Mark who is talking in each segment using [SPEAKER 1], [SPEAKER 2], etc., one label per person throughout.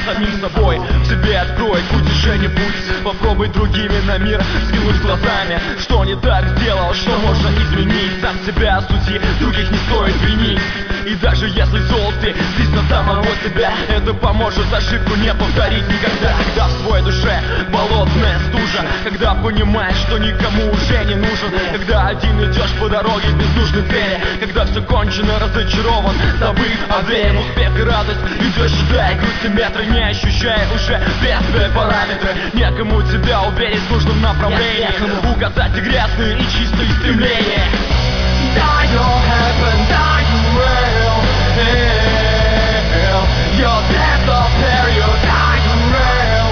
[SPEAKER 1] самим собой. В себе открой к утешению путь. Попробуй другими на мир взглянуть глазами. Что не так сделал, что можно изменить. Сам себя осуди, других не стоит винить. И даже если зол ты здесь на самого себя, это поможет ошибку не повторить никогда. Когда в твоей душе болотная стужа, когда понимаешь, что никому уже не нужен, когда один идешь по дороге без нужной цели, когда все кончено, разочарован, забыв о вере в успех и радость, идешь, считая грусть и метры, не ощущая уже бедствия параметры. Некому тебя уверить в нужном направлении, указать и грязные, и чистые стремления.
[SPEAKER 2] Die your heaven, die you will. Your death of period, die you will.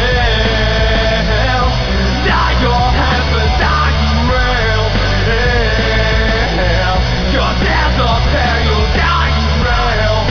[SPEAKER 2] Die your heaven, die you will. Your death of period, die you will.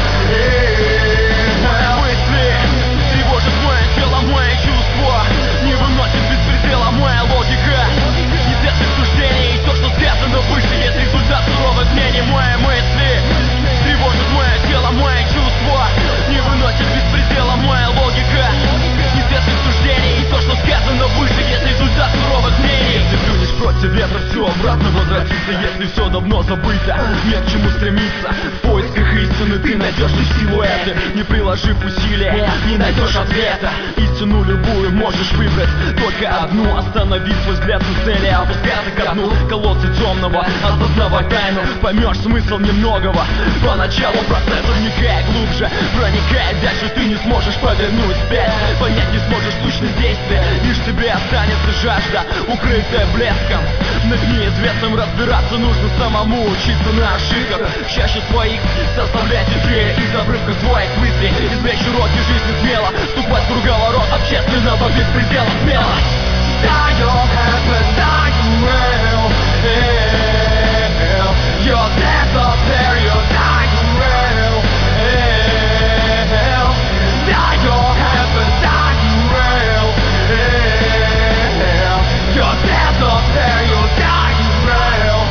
[SPEAKER 1] Мысли тревожат мое тело, мои чувства, не выносит беспредела моя логика. Из этих суждений все, что сказано выше, есть результат суровых мнений. Мои мысли тревожат мое тело, мои чувства, не выносит беспредела моя логика. Из этих суждений все, что сказано выше, есть результат суровых мнений. Если плюнешь против ветра, все обратно возвратится. Если все давно забыто, нет к чему стремиться. В поисках истины ты найдешь лишь силуэты. Не приложив усилия, не найдешь ответа. Истину любую можешь выбрать только одну. Останови свой взгляд на цели, опускаться ко дну колодца темного, осознавай тайну. Поймешь смысл немногого. Поначалу процесса вникая глубже, проникая дальше, ты не сможешь повернуть вспять. Понять не сможешь сущность действия, лишь тебе останется жажда, укрытая блеском. Над неизвестным разбираться нужно самому, учиться на ошибках, чаще своих составлять идеи из обрывков твоих мыслей. Извлечь уроки жизни смело, вступать в круговорот общественного беспредела смело.
[SPEAKER 2] Die your heaven, die you will. Your death of period, die you will. Die your heaven, die you will. Your death of period, die you will.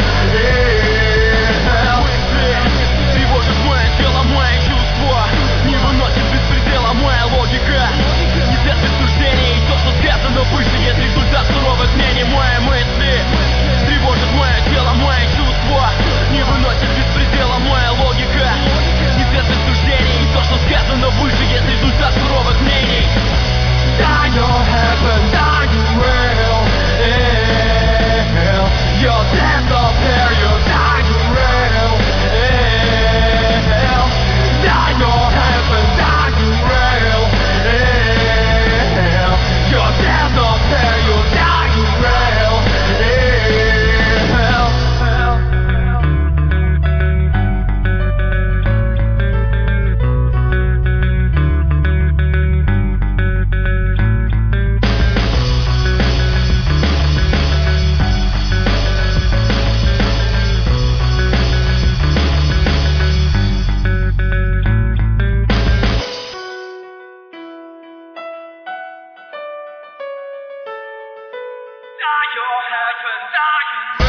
[SPEAKER 1] Мысли тревожат мое тело, мои чувства, не выносит беспредела моя логика. Из этих суждений все, что сказано выше, есть результат суровых мнений. Мои мысли тревожат мое тело, мои чувства, не выносит беспредела моя логика. Из этих суждений все, что сказано выше, есть результат суровых мнений.
[SPEAKER 2] Die your heaven, die you will. Your death of period, die you will. Die your heaven, die you will. Your death of period, die you will.
[SPEAKER 1] Die your heaven, die you